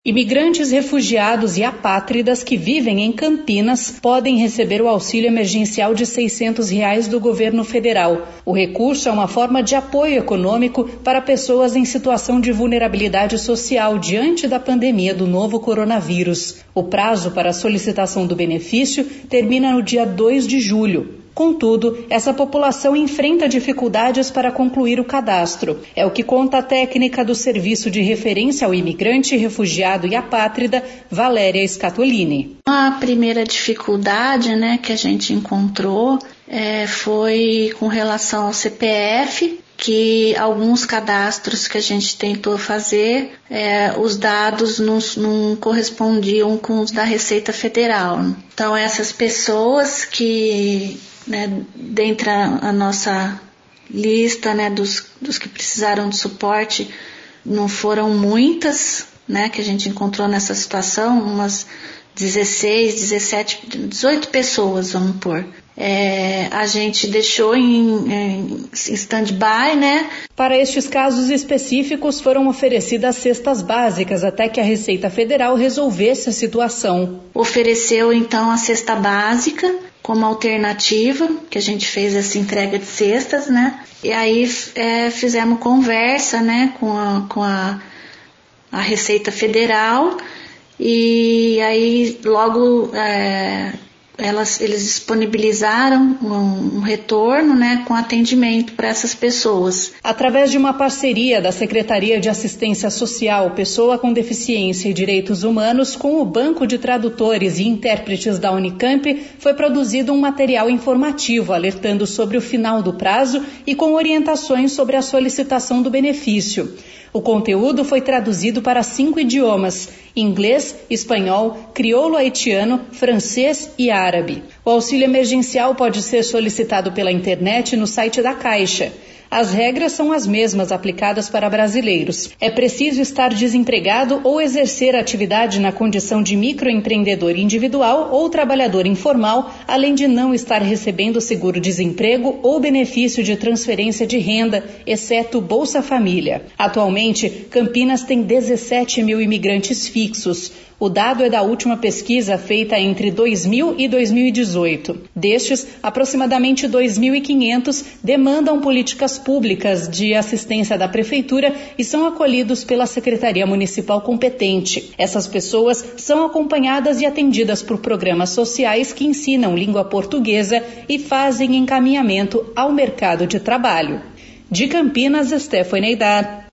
Imigrantes, refugiados e apátridas que vivem em Campinas podem receber o auxílio emergencial de R$ 600 do governo federal. O recurso é uma forma de apoio econômico para pessoas em situação de vulnerabilidade social diante da pandemia do novo coronavírus. O prazo para a solicitação do benefício termina no dia 2 de julho. Contudo, essa população enfrenta dificuldades para concluir o cadastro. É o que conta a técnica do Serviço de Referência ao Imigrante, Refugiado e Apátrida, Valéria Scatolini. A primeira dificuldade, que a gente encontrou foi com relação ao CPF, que alguns cadastros que a gente tentou fazer, os dados não correspondiam com os da Receita Federal. Então, essas pessoas que dentre a nossa lista dos que precisaram de suporte, não foram muitas, que a gente encontrou nessa situação, umas 16, 17, 18 pessoas, vamos pôr. A gente deixou em stand-by, Para estes casos específicos foram oferecidas cestas básicas até que a Receita Federal resolvesse a situação. Ofereceu então a cesta básica como alternativa, que a gente fez essa entrega de cestas, E aí fizemos conversa, com a Receita Federal, e aí logo eles disponibilizaram um retorno, com atendimento para essas pessoas. Através de uma parceria da Secretaria de Assistência Social, Pessoa com Deficiência e Direitos Humanos com o Banco de Tradutores e Intérpretes da Unicamp, foi produzido um material informativo alertando sobre o final do prazo e com orientações sobre a solicitação do benefício. O conteúdo foi traduzido para 5 idiomas: inglês, espanhol, crioulo haitiano, francês e árabe. O auxílio emergencial pode ser solicitado pela internet no site da Caixa. As regras são as mesmas aplicadas para brasileiros. É preciso estar desempregado ou exercer atividade na condição de microempreendedor individual ou trabalhador informal, além de não estar recebendo seguro-desemprego ou benefício de transferência de renda, exceto Bolsa Família. Atualmente, Campinas tem 17 mil imigrantes fixos. O dado é da última pesquisa feita entre 2000 e 2018. Destes, aproximadamente 2.500 demandam políticas públicas de assistência da Prefeitura e são acolhidos pela Secretaria Municipal competente. Essas pessoas são acompanhadas e atendidas por programas sociais que ensinam língua portuguesa e fazem encaminhamento ao mercado de trabalho. De Campinas, Stephanie Neidar.